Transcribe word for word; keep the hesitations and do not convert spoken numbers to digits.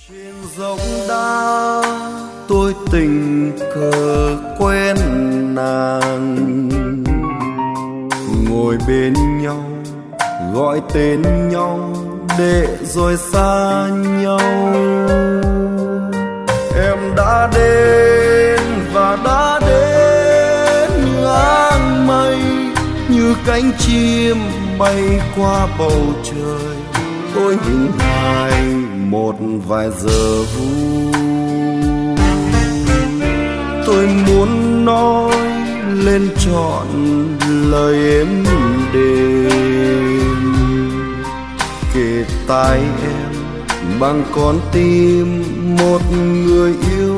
Trên dốc đá tôi tình cờ quen nàng, ngồi bên nhau gọi tên nhau để rồi xa nhau. Em đã đến và đã đến ngang mây, như cánh chim bay qua bầu trời. Tôi hình hài một vài giờ vui, tôi muốn nói lên trọn lời êm đềm, kề tai em bằng con tim một người yêu